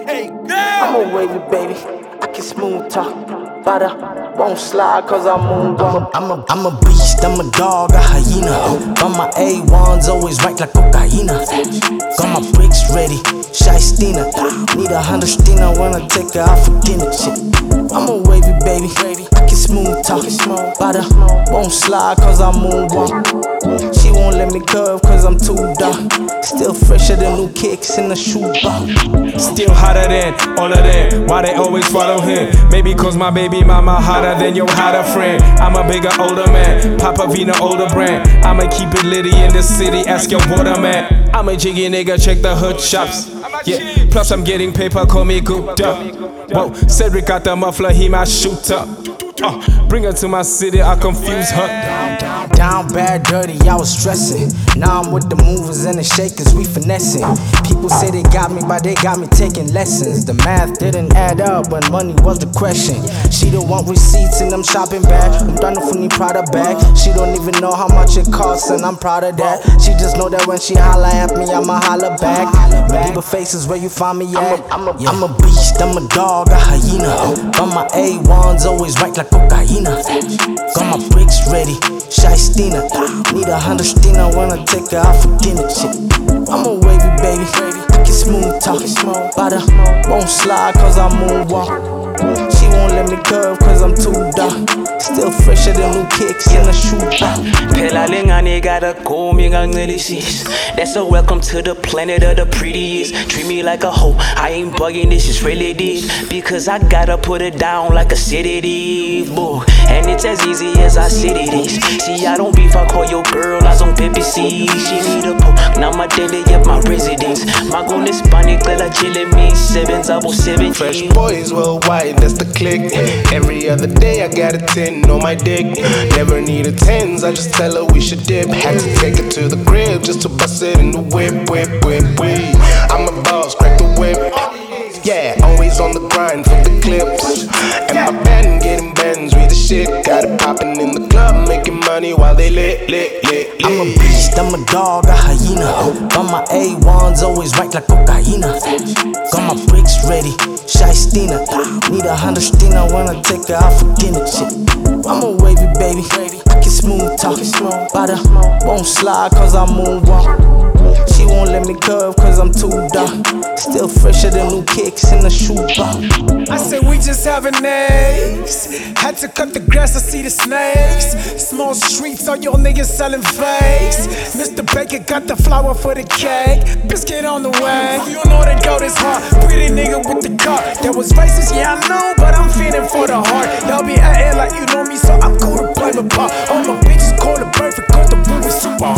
Hey, girl. I'm a wavy baby, I can smooth talk, but I won't slide cause I moonwalk. I'm a beast, I'm a dog, a hyena. But my A1's always right like cocaina. Got my bricks ready, shy Stina. Need 100 Stina when I take her out for dinner. Shit. I'm a wavy baby, I can smooth talk, but I won't slide cause I moonwalk. She won't let me curve cause I'm too dark. Still fresher than new kicks in the shoebox. Still hotter than all of them. Why they always follow him? Maybe cause my baby mama hotter than your hotter friend. I'm a bigger, older man. Papa Vina, older brand. I'ma keep it litty in the city. Ask your waterman. I'm a jiggy nigga, check the hood shops. Yeah, plus I'm getting paper, call me Gupta. Whoa, Cedric got the muffler, he my shooter. Bring her to my city, I confuse her. Down bad, dirty, I was stressing. Now I'm with the movers and the shakers, we finessing. People say they got me, but they got me taking lessons. The math didn't add up, but money was the question. She don't want receipts in them shopping bag. I'm done for the Prada bag. She don't even know how much it costs, and I'm proud of that. She just know that when she holla at me, I'ma holla back. Medieval faces where you find me at. I'm a beast, I'm a dog, a hyena. But my A1's always right like cocaina. Got my bricks ready, shy Stina. Need 100 Stina when I take her out for dinner. Shit. I'm a wavy baby, I can smooth talk, but I won't slide cause I moonwalk. She won't let me curve cause I'm too dark. Still fresher than new kicks in the shoebox. Phela lengane gotta go mingancelisisa. That's a welcome to the planet of the prettiest. Treat me like a hoe, I ain't bugging, this is really deep. Because I gotta put it down like a sedative, boo. And it's as easy as I said it is. See, I don't beef, I call your girl, I on PPC. She need a poke, now my daily at my residence. My goal is panic, la chillin' me, 7s, I was 17. Fresh boys worldwide, that's the click. Every other day I got a 10 on my dick. Never need a 10s, I just tell her we should dip. Had to take her to the crib just to bust it in the whip, whip, whip, whip. I'm a boss, crack the whip. Yeah, always on the grind for the clips. And my band getting bands, we the shit. Got it poppin' in the club, making money while they lit. I'm a beast, I'm a dog, a hyena. But my A1's always right like cocaina. Got my bricks ready, shy Stina. Need 100 Stina when I take her out for dinner. Shit. I'm a wavy baby, I can smooth talk, but I won't slide cause I moonwalk. She won't let me curve cause I'm too dark. Still fresher than new kicks in the shoebox. I said we just having eggs. Had to cut the grass to see the snakes. Small streets, all your niggas selling fakes. Mr. Baker got the flour for the cake. Biscuit on the way. You know that goat is hard. Pretty nigga with the car. That was racist, yeah I know, but I'm feeling for the heart. Y'all be acting like you know me, so I'm cool to play my part. All my bitches call it perfect cause the room is super